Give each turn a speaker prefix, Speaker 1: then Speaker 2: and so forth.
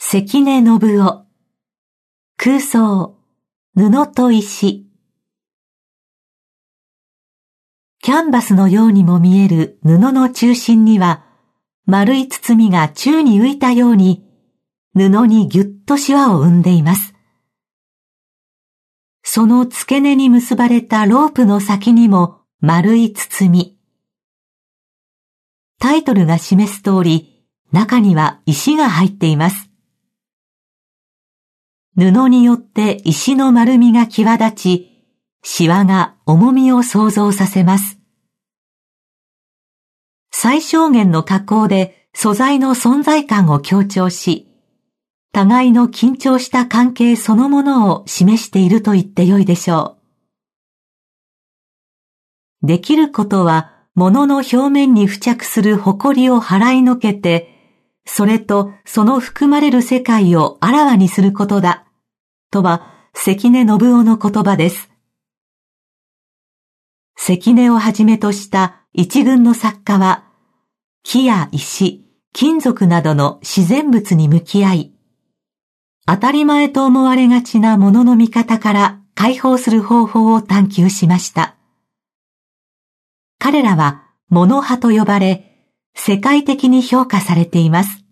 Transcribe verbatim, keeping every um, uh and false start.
Speaker 1: 関根信夫。空想、布と石。キャンバスのようにも見える布の中心には、丸い包みが宙に浮いたように、布にぎゅっとシワを生んでいます。その付け根に結ばれたロープの先にも丸い包み。タイトルが示す通り、中には石が入っています。布によって石の丸みが際立ち、シワが重みを想像させます。最小限の加工で素材の存在感を強調し、互いの緊張した関係そのものを示していると言ってよいでしょう。できることは、物の表面に付着する埃を払いのけて、それとその含まれる世界をあらわにすることだ。とは関根信夫の言葉です。関根をはじめとした一群の作家は、木や石、金属などの自然物に向き合い、当たり前と思われがちなものの見方から解放する方法を探求しました。彼らは物派と呼ばれ、世界的に評価されています。